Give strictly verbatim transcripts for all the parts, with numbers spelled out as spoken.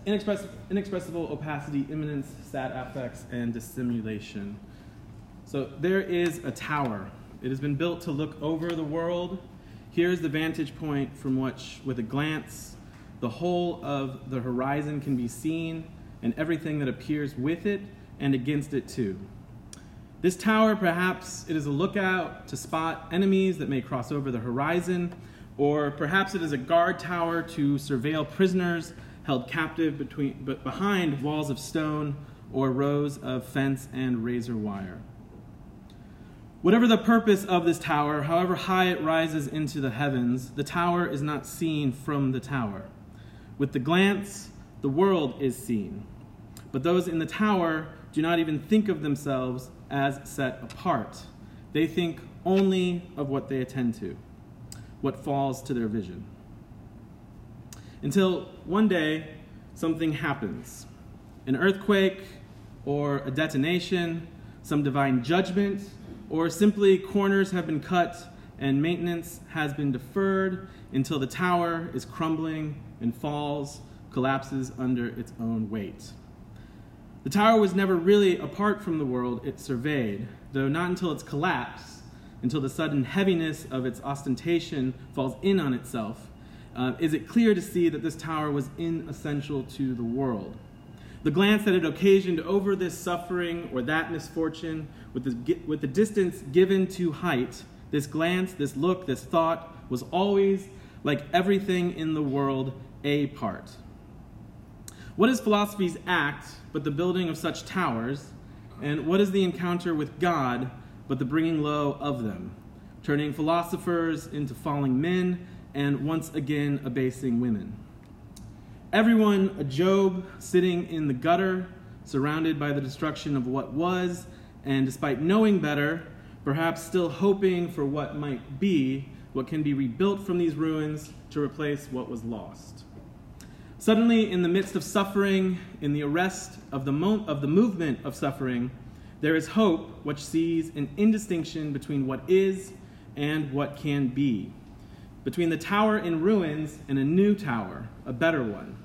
inexpressible, inexpressible opacity, imminence, sad affects, and dissimulation. So there is a tower. It has been built to look over the world. Here's the vantage point from which, with a glance, the whole of the horizon can be seen, and everything that appears with it and against it too. This tower, perhaps it is a lookout to spot enemies that may cross over the horizon, or perhaps it is a guard tower to surveil prisoners held captive between, but behind walls of stone or rows of fence and razor wire. Whatever the purpose of this tower, however high it rises into the heavens, the tower is not seen from the tower. With the glance, the world is seen. But those in the tower do not even think of themselves as set apart. They think only of what they attend to, what falls to their vision. Until one day, something happens. An earthquake, or a detonation, some divine judgment, or simply corners have been cut and maintenance has been deferred until the tower is crumbling and falls, collapses under its own weight. The tower was never really apart from the world it surveyed, though not until its collapse, until the sudden heaviness of its ostentation falls in on itself, uh, is it clear to see that this tower was inessential to the world. The glance that it occasioned over this suffering or that misfortune, with the, with the distance given to height, this glance, this look, this thought, was always, like everything in the world, a part. What is philosophy's act but the building of such towers, and what is the encounter with God but the bringing low of them, turning philosophers into falling men and once again abasing women? Everyone a Job sitting in the gutter, surrounded by the destruction of what was, and despite knowing better, perhaps still hoping for what might be, what can be rebuilt from these ruins to replace what was lost. Suddenly, in the midst of suffering, in the arrest of the, mo- of the movement of suffering, there is hope which sees an indistinction between what is and what can be, between the tower in ruins and a new tower, a better one.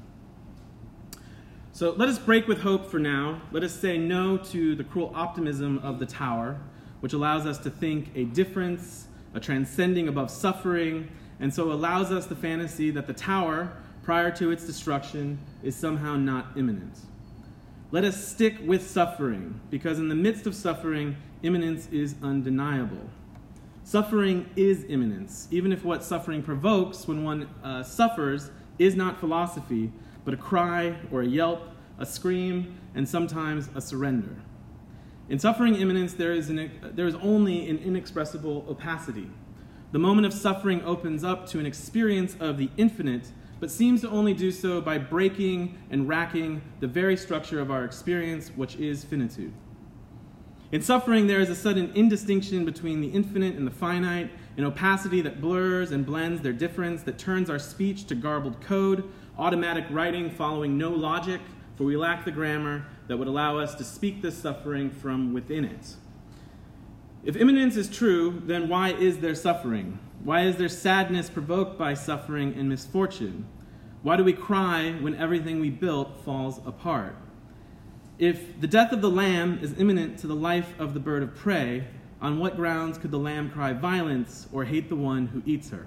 So let us break with hope for now. Let us say no to the cruel optimism of the tower, which allows us to think a difference, a transcending above suffering, and so allows us the fantasy that the tower, prior to its destruction, is somehow not imminent. Let us stick with suffering, because in the midst of suffering, imminence is undeniable. Suffering is imminence, even if what suffering provokes when one uh, suffers is not philosophy, but a cry or a yelp, a scream, and sometimes a surrender. In suffering imminence, there is, an, there is only an inexpressible opacity. The moment of suffering opens up to an experience of the infinite, but seems to only do so by breaking and racking the very structure of our experience, which is finitude. In suffering, there is a sudden indistinction between the infinite and the finite, an opacity that blurs and blends their difference, that turns our speech to garbled code, automatic writing following no logic, for we lack the grammar that would allow us to speak this suffering from within it. If imminence is true, then why is there suffering? Why is there sadness provoked by suffering and misfortune? Why do we cry when everything we built falls apart? If the death of the lamb is imminent to the life of the bird of prey, on what grounds could the lamb cry violence or hate the one who eats her?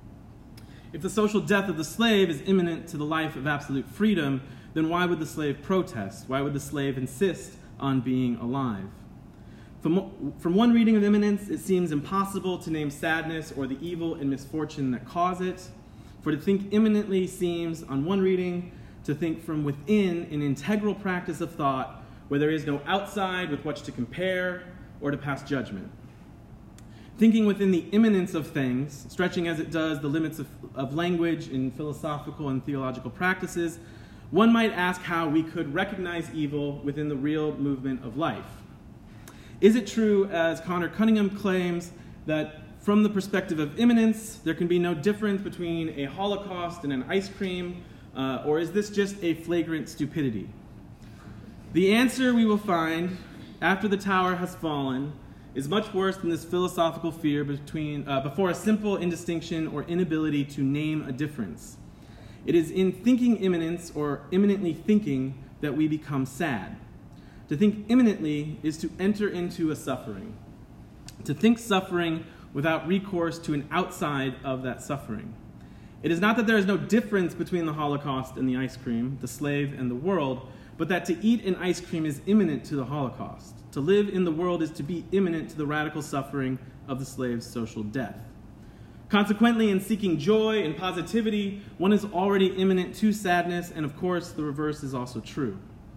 If the social death of the slave is imminent to the life of absolute freedom, then why would the slave protest? Why would the slave insist on being alive? From, from one reading of imminence, it seems impossible to name sadness or the evil and misfortune that cause it. For to think imminently seems, on one reading, to think from within an integral practice of thought where there is no outside with which to compare or to pass judgment. Thinking within the immanence of things, stretching as it does the limits of, of language in philosophical and theological practices, one might ask how we could recognize evil within the real movement of life. Is it true, as Connor Cunningham claims, that from the perspective of imminence, there can be no difference between a Holocaust and an ice cream, uh, or is this just a flagrant stupidity? The answer we will find after the tower has fallen is much worse than this philosophical fear between, uh, before a simple indistinction or inability to name a difference. It is in thinking immanence, or immanently thinking, that we become sad. To think immanently is to enter into a suffering. To think suffering without recourse to an outside of that suffering. It is not that there is no difference between the Holocaust and the ice cream, the slave and the world, but that to eat an ice cream is imminent to the Holocaust. To live in the world is to be imminent to the radical suffering of the slave's social death. Consequently, in seeking joy and positivity, one is already imminent to sadness, and of course, the reverse is also true.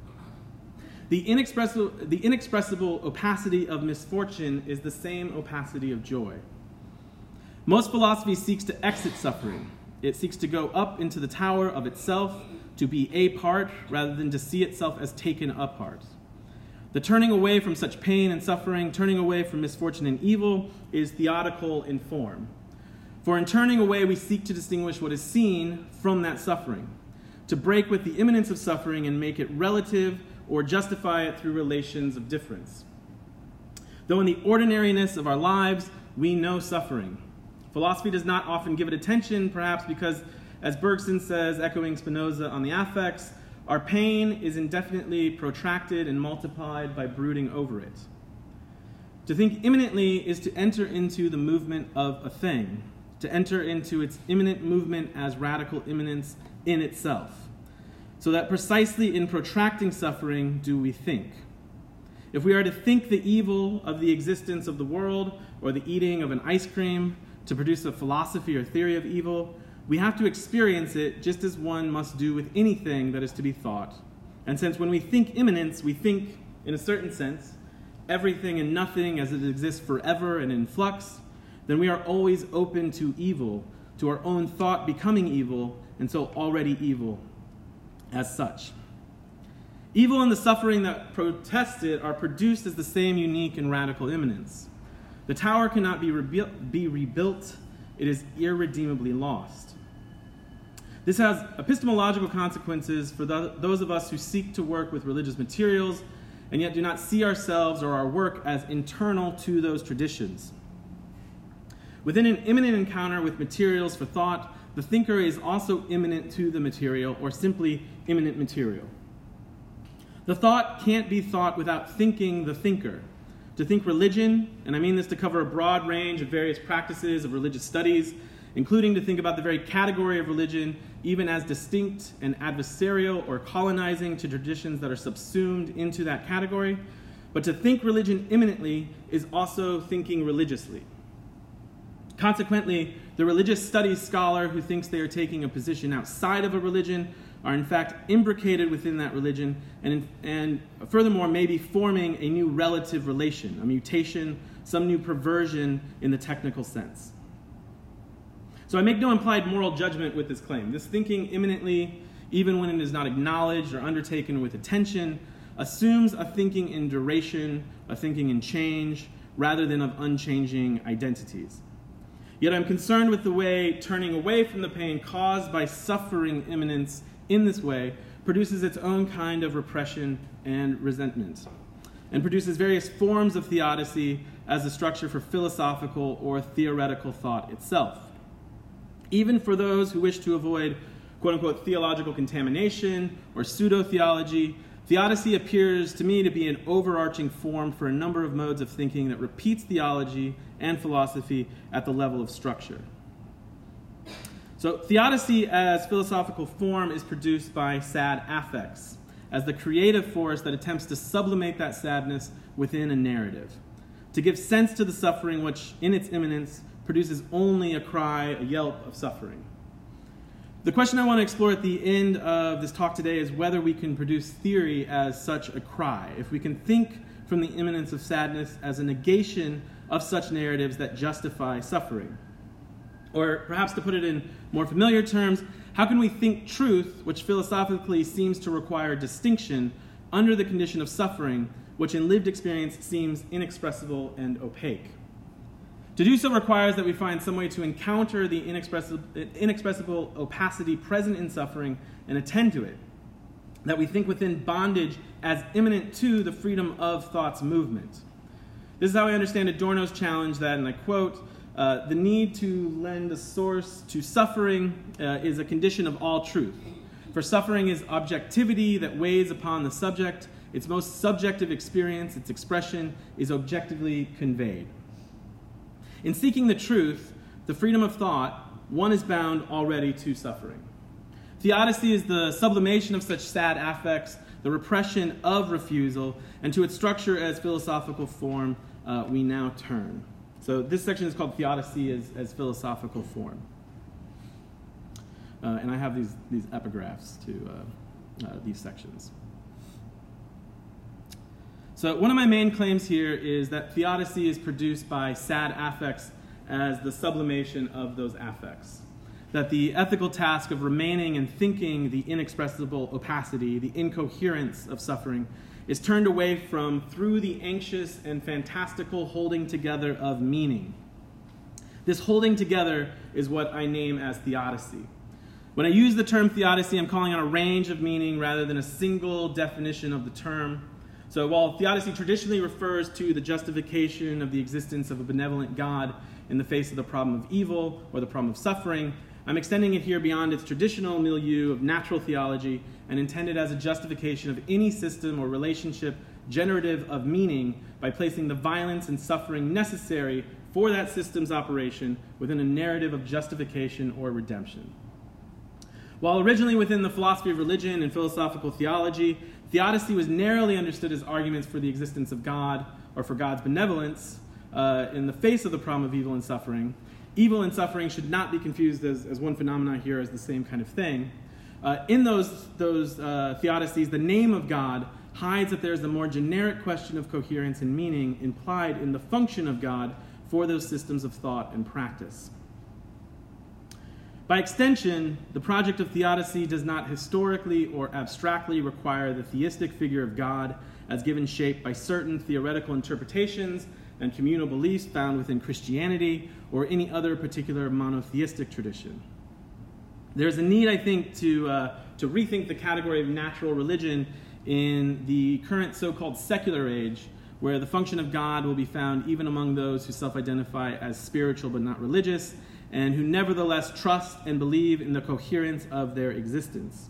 The inexpressible, the inexpressible opacity of misfortune is the same opacity of joy. Most philosophy seeks to exit suffering. It seeks to go up into the tower of itself, to be a part, rather than to see itself as taken apart. The turning away from such pain and suffering, turning away from misfortune and evil, is theodical in form. For in turning away, we seek to distinguish what is seen from that suffering, to break with the imminence of suffering and make it relative or justify it through relations of difference. Though in the ordinariness of our lives, we know suffering. Philosophy does not often give it attention, perhaps because, as Bergson says, echoing Spinoza on the affects, our pain is indefinitely protracted and multiplied by brooding over it. To think imminently is to enter into the movement of a thing, to enter into its imminent movement as radical immanence in itself, so that precisely in protracting suffering do we think. If we are to think the evil of the existence of the world or the eating of an ice cream to produce a philosophy or theory of evil, we have to experience it just as one must do with anything that is to be thought. And since when we think immanence, we think, in a certain sense, everything and nothing as it exists forever and in flux, then we are always open to evil, to our own thought becoming evil, and so already evil as such. Evil and the suffering that protest it are produced as the same unique and radical immanence. The tower cannot be, rebu- be rebuilt. It is irredeemably lost. This has epistemological consequences for the, those of us who seek to work with religious materials and yet do not see ourselves or our work as internal to those traditions. Within an immanent encounter with materials for thought, the thinker is also immanent to the material, or simply immanent material. The thought can't be thought without thinking the thinker. To think religion, and I mean this to cover a broad range of various practices of religious studies, including to think about the very category of religion even as distinct and adversarial or colonizing to traditions that are subsumed into that category. But to think religion immanently is also thinking religiously. Consequently, the religious studies scholar who thinks they are taking a position outside of a religion are in fact imbricated within that religion, and, and furthermore may be forming a new relative relation, a mutation, some new perversion in the technical sense. So I make no implied moral judgment with this claim. This thinking immanently, even when it is not acknowledged or undertaken with attention, assumes a thinking in duration, a thinking in change, rather than of unchanging identities. Yet I'm concerned with the way turning away from the pain caused by suffering immanence in this way produces its own kind of repression and resentment, and produces various forms of theodicy as the structure for philosophical or theoretical thought itself. Even for those who wish to avoid quote-unquote theological contamination or pseudo-theology, theodicy appears to me to be an overarching form for a number of modes of thinking that repeats theology and philosophy at the level of structure. So theodicy as philosophical form is produced by sad affects, as the creative force that attempts to sublimate that sadness within a narrative, to give sense to the suffering which, in its immanence, produces only a cry, a yelp of suffering. The question I want to explore at the end of this talk today is whether we can produce theory as such a cry, if we can think from the immanence of sadness as a negation of such narratives that justify suffering. Or perhaps to put it in more familiar terms, how can we think truth, which philosophically seems to require distinction, under the condition of suffering, which in lived experience seems inexpressible and opaque? To do so requires that we find some way to encounter the inexpressible, inexpressible opacity present in suffering and attend to it, that we think within bondage as immanent to the freedom of thought's movement. This is how I understand Adorno's challenge that, and I quote, uh, the need to lend a source to suffering uh, is a condition of all truth. For suffering is objectivity that weighs upon the subject. Its most subjective experience, its expression, is objectively conveyed. In seeking the truth, the freedom of thought, one is bound already to suffering. Theodicy is the sublimation of such sad affects, the repression of refusal, and to its structure as philosophical form uh, we now turn. So this section is called Theodicy as, as philosophical form. Uh, and I have these, these epigraphs to uh, uh, these sections. So one of my main claims here is that theodicy is produced by sad affects as the sublimation of those affects. That the ethical task of remaining and thinking the inexpressible opacity, the incoherence of suffering, is turned away from through the anxious and fantastical holding together of meaning. This holding together is what I name as theodicy. When I use the term theodicy, I'm calling on a range of meaning rather than a single definition of the term. So while theodicy traditionally refers to the justification of the existence of a benevolent God in the face of the problem of evil or the problem of suffering, I'm extending it here beyond its traditional milieu of natural theology and intended as a justification of any system or relationship generative of meaning by placing the violence and suffering necessary for that system's operation within a narrative of justification or redemption. While originally within the philosophy of religion and philosophical theology, theodicy was narrowly understood as arguments for the existence of God or for God's benevolence uh, in the face of the problem of evil and suffering. Evil and suffering should not be confused as, as one phenomenon here as the same kind of thing. Uh, in those, those uh, theodicies, the name of God hides that there's a more generic question of coherence and meaning implied in the function of God for those systems of thought and practice. By extension, the project of theodicy does not historically or abstractly require the theistic figure of God as given shape by certain theoretical interpretations and communal beliefs found within Christianity or any other particular monotheistic tradition. There's a need, I think, to, uh, to rethink the category of natural religion in the current so-called secular age, where the function of God will be found even among those who self-identify as spiritual but not religious, and who nevertheless trust and believe in the coherence of their existence.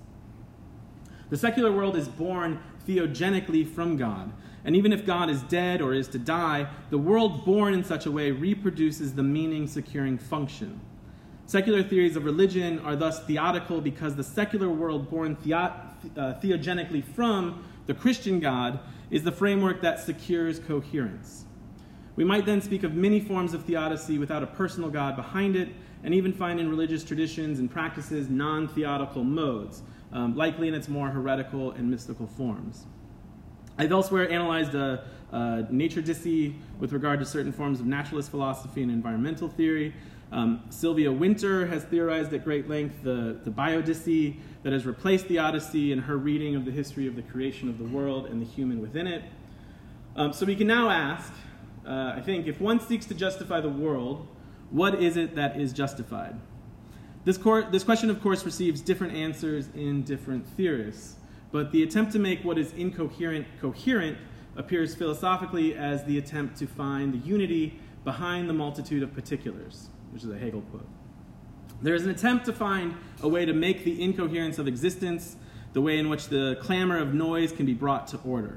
The secular world is born theogenically from God, and even if God is dead or is to die, the world born in such a way reproduces the meaning-securing function. Secular theories of religion are thus theodical because the secular world born theo- uh, theogenically from the Christian God is the framework that secures coherence. We might then speak of many forms of theodicy without a personal God behind it, and even find in religious traditions and practices non-theodical modes, um, likely in its more heretical and mystical forms. I've elsewhere analyzed a, a nature-dicy with regard to certain forms of naturalist philosophy and environmental theory. Um, Sylvia Wynter has theorized at great length the, the biodicy that has replaced theodicy in her reading of the history of the creation of the world and the human within it. Um, so we can now ask, uh, I think, if one seeks to justify the world, what is it that is justified? This, cor- this question, of course, receives different answers in different theorists. But the attempt to make what is incoherent coherent appears philosophically as the attempt to find the unity behind the multitude of particulars, which is a Hegel quote. There is an attempt to find a way to make the incoherence of existence the way in which the clamor of noise can be brought to order.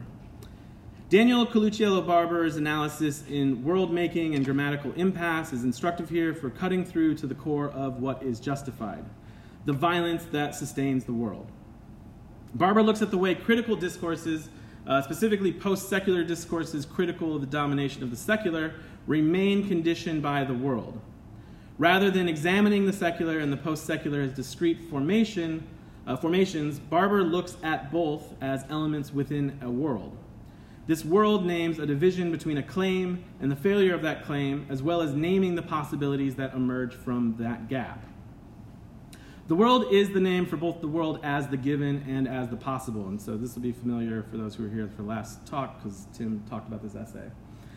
Daniel Colucciello-Barber's analysis in World-Making and Grammatical Impasse is instructive here for cutting through to the core of what is justified, the violence that sustains the world. Barber looks at the way critical discourses, uh, specifically post-secular discourses critical of the domination of the secular, remain conditioned by the world. Rather than examining the secular and the post-secular as discrete formation, uh, formations, Barber looks at both as elements within a world. This world names a division between a claim and the failure of that claim, as well as naming the possibilities that emerge from that gap. The world is the name for both the world as the given and as the possible. And so this will be familiar for those who were here for the last talk, because Tim talked about this essay.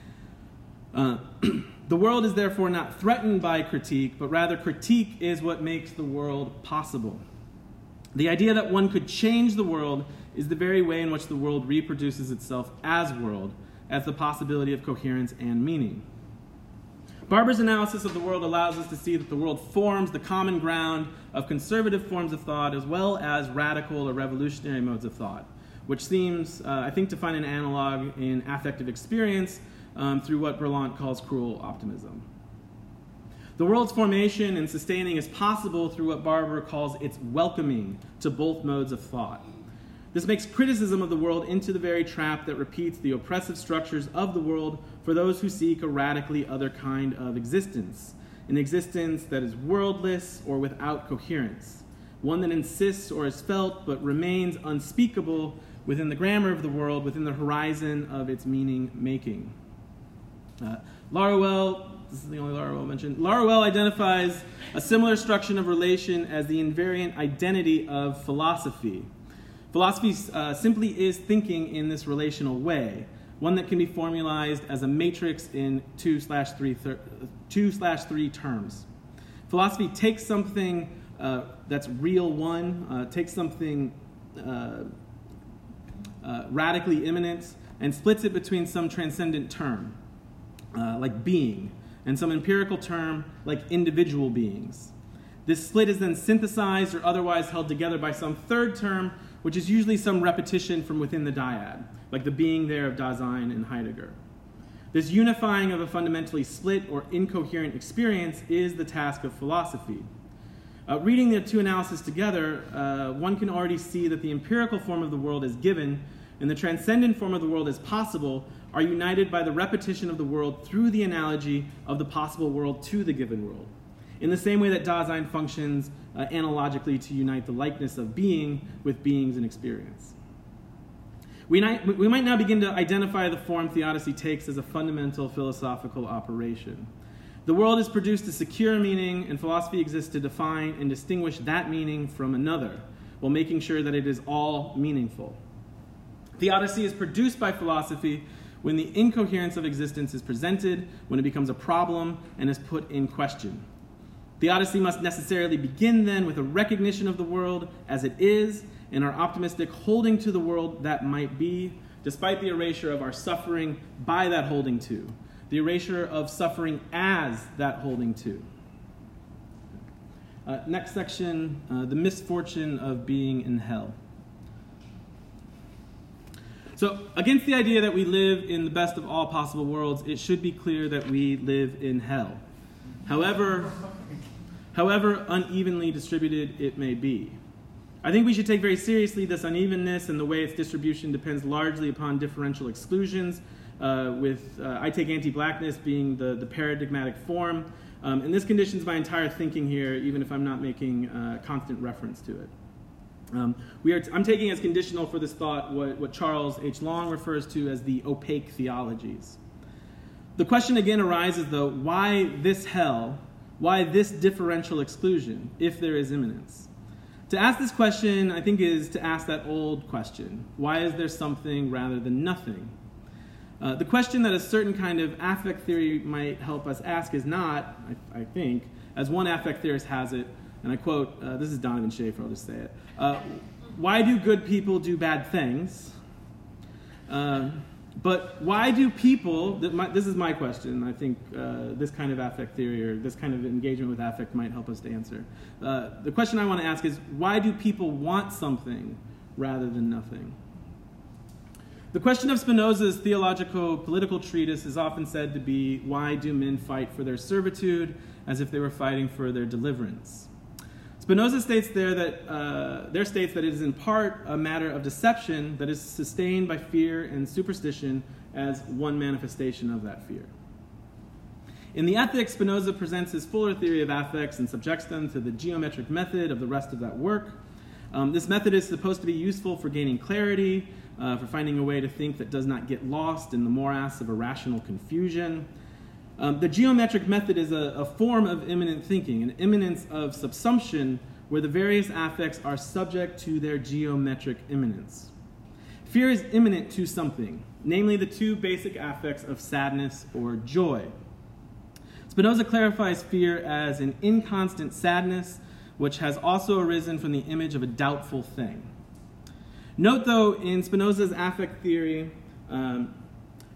Uh, the world is therefore not threatened by critique, but rather critique is what makes the world possible. The idea that one could change the world is the very way in which the world reproduces itself as world, as the possibility of coherence and meaning. Barber's analysis of the world allows us to see that the world forms the common ground of conservative forms of thought as well as radical or revolutionary modes of thought, which seems, uh, I think, to find an analog in affective experience um, through what Berlant calls cruel optimism. The world's formation and sustaining is possible through what Barber calls its welcoming to both modes of thought. This makes criticism of the world into the very trap that repeats the oppressive structures of the world for those who seek a radically other kind of existence, an existence that is worldless or without coherence, one that insists or is felt but remains unspeakable within the grammar of the world, within the horizon of its meaning-making. Uh, Laruelle, this is the only Laruelle mentioned, Laruelle identifies a similar structure of relation as the invariant identity of philosophy. Philosophy uh, simply is thinking in this relational way, one that can be formalized as a matrix in two slash three, thir- two slash three terms. Philosophy takes something uh, that's real one, uh, takes something uh, uh, radically immanent, and splits it between some transcendent term, uh, like being, and some empirical term, like individual beings. This split is then synthesized or otherwise held together by some third term, which is usually some repetition from within the dyad, like the being there of Dasein and Heidegger. This unifying of a fundamentally split or incoherent experience is the task of philosophy. Uh, reading the two analyses together, uh, one can already see that the empirical form of the world is given and the transcendent form of the world is possible are united by the repetition of the world through the analogy of the possible world to the given world, in the same way that Dasein functions uh, analogically to unite the likeness of being with beings and experience. We, we might now begin to identify the form theodicy takes as a fundamental philosophical operation. The world is produced to secure a meaning, and philosophy exists to define and distinguish that meaning from another, while making sure that it is all meaningful. Theodicy is produced by philosophy when the incoherence of existence is presented, when it becomes a problem and is put in question. Theodicy must necessarily begin then with a recognition of the world as it is, and our optimistic holding to the world that might be, despite the erasure of our suffering by that holding to, the erasure of suffering as that holding to. Uh, next section, uh, the misfortune of being in hell. So, against the idea that we live in the best of all possible worlds, it should be clear that we live in hell. However, however unevenly distributed it may be. I think we should take very seriously this unevenness, and the way its distribution depends largely upon differential exclusions, uh, with uh, I take anti-blackness being the, the paradigmatic form. Um, and this conditions my entire thinking here, even if I'm not making uh, constant reference to it. Um, we are t- I'm taking as conditional for this thought what, what Charles H. Long refers to as the opaque theologies. The question again arises, though, why this hell? Why this differential exclusion, if there is immanence? To ask this question, I think, is to ask that old question. Why is there something rather than nothing? Uh, the question that a certain kind of affect theory might help us ask is not, I, I think, as one affect theorist has it, and I quote, uh, this is Donovan Schaefer, I'll just say it, uh, why do good people do bad things? Uh, but why do people, th- my, this is my question, I think uh, this kind of affect theory or this kind of engagement with affect might help us to answer. Uh, the question I want to ask is, why do people want something rather than nothing? The question of Spinoza's theologico-political treatise is often said to be, why do men fight for their servitude as if they were fighting for their deliverance? Spinoza states there that, uh, there states that it is in part a matter of deception that is sustained by fear and superstition as one manifestation of that fear. In the Ethics, Spinoza presents his fuller theory of affects and subjects them to the geometric method of the rest of that work. Um, this method is supposed to be useful for gaining clarity, uh, for finding a way to think that does not get lost in the morass of irrational confusion. Um, the geometric method is a, a form of immanent thinking, an immanence of subsumption where the various affects are subject to their geometric immanence. Fear is immanent to something, namely the two basic affects of sadness or joy. Spinoza clarifies fear as an inconstant sadness, which has also arisen from the image of a doubtful thing. Note, though, in Spinoza's affect theory, um,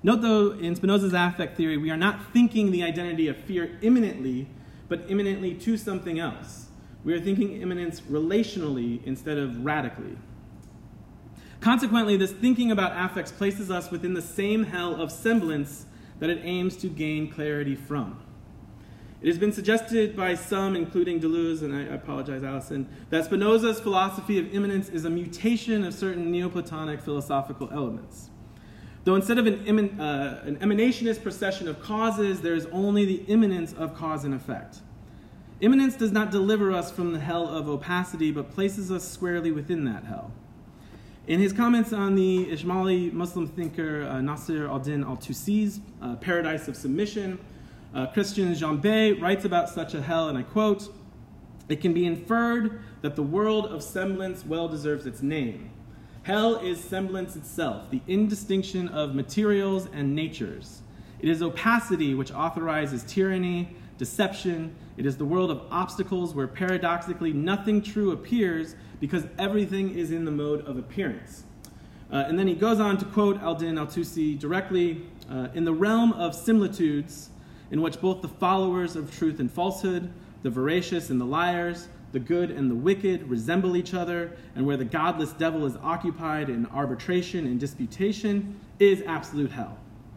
Note, though, in Spinoza's affect theory, we are not thinking the identity of fear immanently, but immanently to something else. We are thinking immanence relationally instead of radically. Consequently, this thinking about affects places us within the same hell of semblance that it aims to gain clarity from. It has been suggested by some, including Deleuze, and I apologize, Allison, that Spinoza's philosophy of immanence is a mutation of certain Neoplatonic philosophical elements. Though instead of an, eman- uh, an emanationist procession of causes, there is only the immanence of cause and effect. Immanence does not deliver us from the hell of opacity, but places us squarely within that hell. In his comments on the Ismaili Muslim thinker uh, Nasir al-Din al-Tusi's uh, Paradise of Submission, uh, Christian Jambet writes about such a hell, and I quote, "It can be inferred that the world of semblance well deserves its name. Hell is semblance itself, the indistinction of materials and natures. It is opacity which authorizes tyranny, deception. It is the world of obstacles where paradoxically nothing true appears because everything is in the mode of appearance." Uh, and then he goes on to quote al-Din al-Tusi directly, uh, "In the realm of similitudes, in which both the followers of truth and falsehood, the veracious and the liars, the good and the wicked resemble each other, and where the godless devil is occupied in arbitration and disputation, is absolute hell."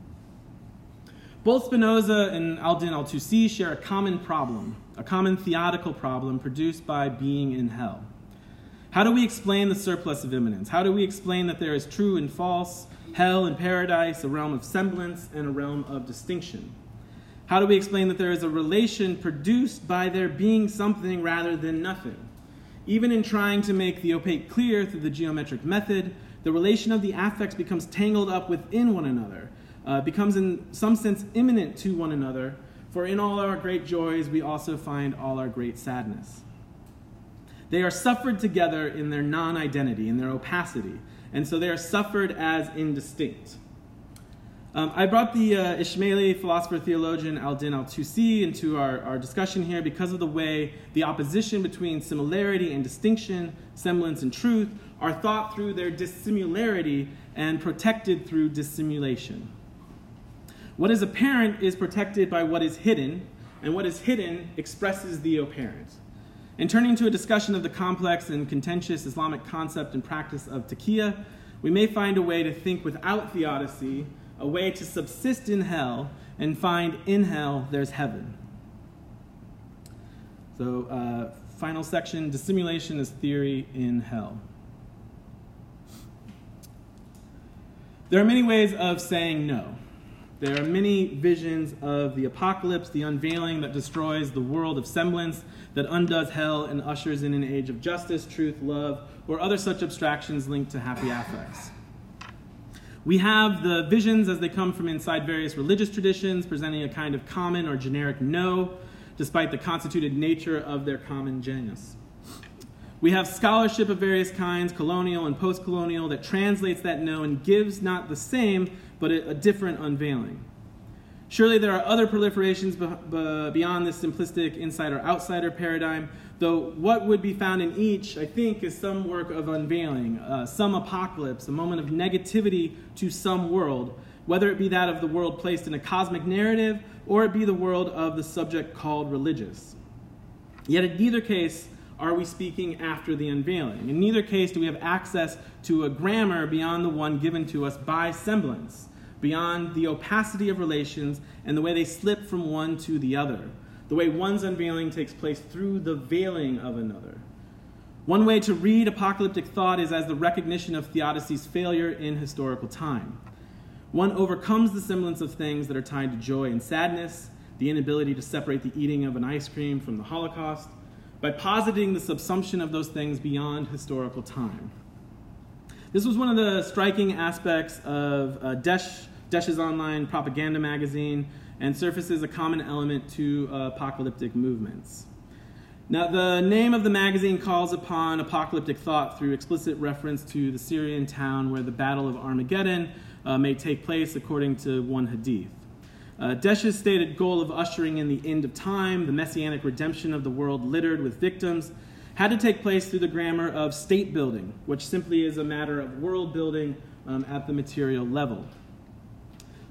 Both Spinoza and al-Din al-Tusi share a common problem, a common theodical problem produced by being in hell. How do we explain the surplus of immanence? How do we explain that there is true and false, hell and paradise, a realm of semblance and a realm of distinction? How do we explain that there is a relation produced by there being something rather than nothing? Even in trying to make the opaque clear through the geometric method, the relation of the affects becomes tangled up within one another, uh, becomes in some sense immanent to one another, for in all our great joys we also find all our great sadness. They are suffered together in their non-identity, in their opacity, and so they are suffered as indistinct. Um, I brought the uh, Ismaili philosopher-theologian al-Din al-Tusi into our, our discussion here because of the way the opposition between similarity and distinction, semblance and truth, are thought through their dissimilarity and protected through dissimulation. What is apparent is protected by what is hidden, and what is hidden expresses the apparent. In turning to a discussion of the complex and contentious Islamic concept and practice of taqiyya, we may find a way to think without theodicy, a way to subsist in hell, and find in hell there's heaven. So, uh, final section, dissimulation as theory in hell. There are many ways of saying no. There are many visions of the apocalypse, the unveiling that destroys the world of semblance, that undoes hell and ushers in an age of justice, truth, love, or other such abstractions linked to happy affects. We have the visions as they come from inside various religious traditions, presenting a kind of common or generic no, despite the constituted nature of their common genus. We have scholarship of various kinds, colonial and post-colonial, that translates that no and gives not the same, but a, a different unveiling. Surely there are other proliferations be, be, beyond this simplistic insider-outsider paradigm, though what would be found in each, I think, is some work of unveiling, uh, some apocalypse, a moment of negativity to some world, whether it be that of the world placed in a cosmic narrative, or it be the world of the subject called religious. Yet in neither case are we speaking after the unveiling. In neither case do we have access to a grammar beyond the one given to us by semblance, beyond the opacity of relations and the way they slip from one to the other, the way one's unveiling takes place through the veiling of another. One way to read apocalyptic thought is as the recognition of theodicy's failure in historical time. One overcomes the semblance of things that are tied to joy and sadness, the inability to separate the eating of an ice cream from the Holocaust, by positing the subsumption of those things beyond historical time. This was one of the striking aspects of uh, Desh, Desh's online propaganda magazine, and surfaces a common element to uh, apocalyptic movements. Now, the name of the magazine calls upon apocalyptic thought through explicit reference to the Syrian town where the Battle of Armageddon uh, may take place, according to one hadith. Uh, Desh's stated goal of ushering in the end of time, the messianic redemption of the world littered with victims, had to take place through the grammar of state building, which simply is a matter of world building um, at the material level.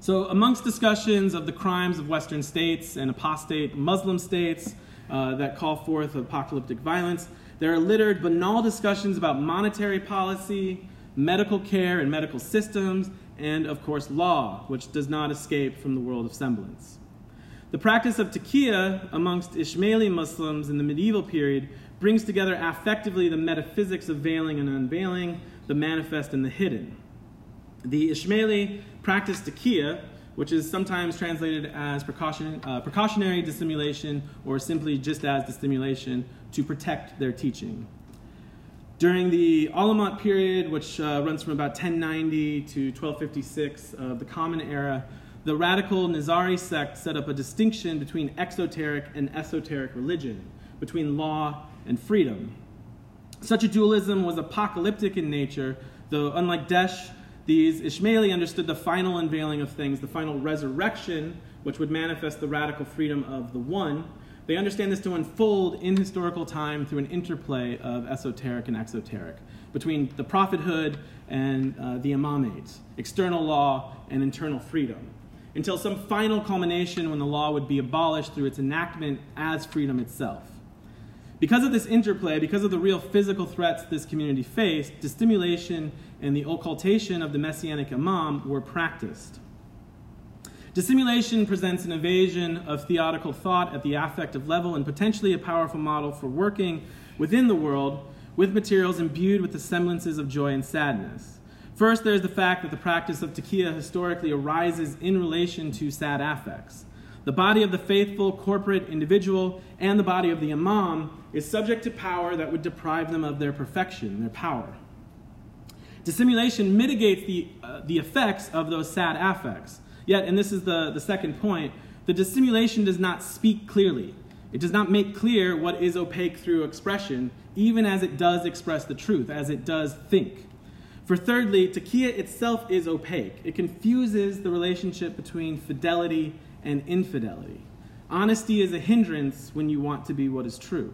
So amongst discussions of the crimes of Western states and apostate Muslim states uh, that call forth apocalyptic violence, there are littered banal discussions about monetary policy, medical care and medical systems, and of course law, which does not escape from the world of semblance. The practice of taqiyya amongst Ismaili Muslims in the medieval period brings together affectively the metaphysics of veiling and unveiling, the manifest and the hidden. The Ismaili practice taqiyya, which is sometimes translated as precaution, uh, precautionary dissimulation or simply just as dissimulation, to protect their teaching. During the Alamut period, which uh, runs from about ten ninety to twelve fifty-six of the Common Era, the radical Nizari sect set up a distinction between exoteric and esoteric religion, between law and freedom. Such a dualism was apocalyptic in nature, though unlike Desh, these Ismaili understood the final unveiling of things, the final resurrection, which would manifest the radical freedom of the One. They understand this to unfold in historical time through an interplay of esoteric and exoteric, between the prophethood and uh, the imamate, external law and internal freedom, until some final culmination when the law would be abolished through its enactment as freedom itself. Because of this interplay, because of the real physical threats this community faced, dissimulation and the occultation of the Messianic Imam were practiced. Dissimulation presents an evasion of theodical thought at the affective level and potentially a powerful model for working within the world with materials imbued with the semblances of joy and sadness. First, there's the fact that the practice of taqiyya historically arises in relation to sad affects. The body of the faithful, corporate, individual, and the body of the imam is subject to power that would deprive them of their perfection, their power. Dissimulation mitigates the, uh, the effects of those sad affects. Yet, and this is the, the second point, the dissimulation does not speak clearly. It does not make clear what is opaque through expression, even as it does express the truth, as it does think. For thirdly, taqiyya itself is opaque. It confuses the relationship between fidelity and infidelity. Honesty is a hindrance when you want to be what is true.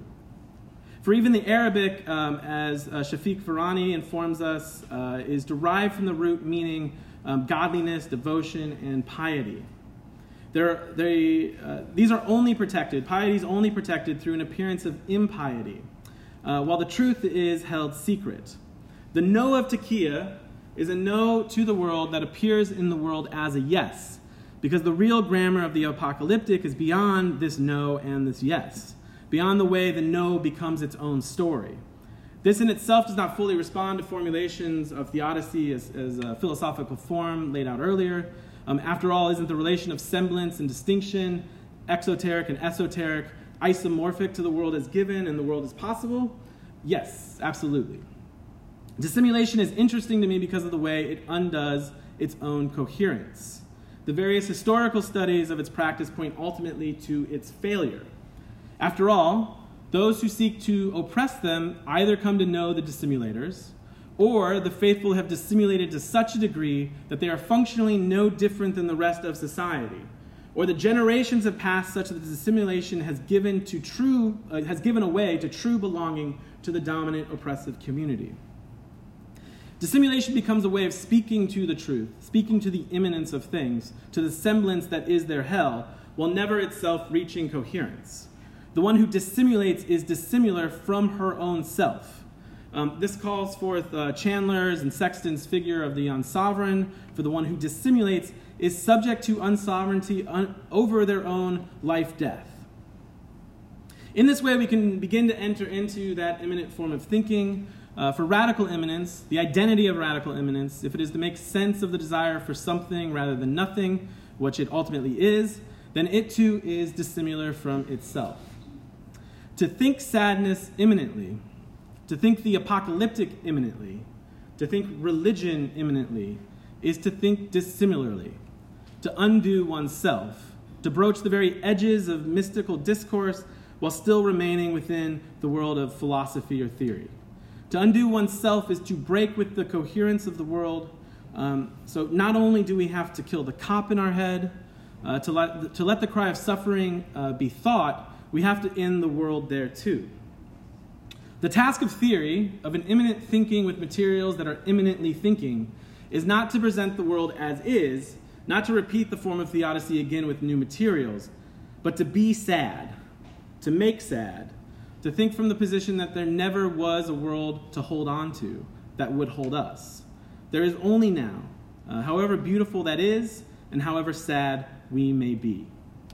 For even the Arabic, um, as uh, Shafiq Farani informs us, uh, is derived from the root meaning um, godliness, devotion, and piety. They're, they, uh, these are only protected, piety is only protected through an appearance of impiety, uh, while the truth is held secret. The no of taqiyya is a no to the world that appears in the world as a yes, because the real grammar of the apocalyptic is beyond this no and this yes, beyond the way the no becomes its own story. This in itself does not fully respond to formulations of theodicy as, as a philosophical form laid out earlier. Um, after all, isn't the relation of semblance and distinction, exoteric and esoteric, isomorphic to the world as given and the world as possible? Yes, absolutely. Dissimulation is interesting to me because of the way it undoes its own coherence. The various historical studies of its practice point ultimately to its failure. After all, those who seek to oppress them either come to know the dissimulators, or the faithful have dissimulated to such a degree that they are functionally no different than the rest of society, or the generations have passed such that the dissimulation has given to true uh, has given away to true belonging to the dominant oppressive community. Dissimulation becomes a way of speaking to the truth, speaking to the immanence of things, to the semblance that is their hell, while never itself reaching coherence. The one who dissimulates is dissimilar from her own self. Um, this calls forth uh, Chandler's and Sexton's figure of the unsovereign, for the one who dissimulates is subject to unsovereignty un- over their own life-death. In this way, we can begin to enter into that immanent form of thinking. Uh, for radical immanence, the identity of radical immanence, if it is to make sense of the desire for something rather than nothing, which it ultimately is, then it too is dissimilar from itself. To think sadness immanently, to think the apocalyptic immanently, to think religion immanently, is to think dissimilarly, to undo oneself, to broach the very edges of mystical discourse while still remaining within the world of philosophy or theory. To undo oneself is to break with the coherence of the world. Um, so not only do we have to kill the cop in our head, uh, to, let, to let the cry of suffering uh, be thought, we have to end the world there too. The task of theory, of an immanent thinking with materials that are immanently thinking, is not to present the world as is, not to repeat the form of theodicy again with new materials, but to be sad, to make sad, to think from the position that there never was a world to hold on to that would hold us. There is only now, uh, however beautiful that is, and however sad we may be.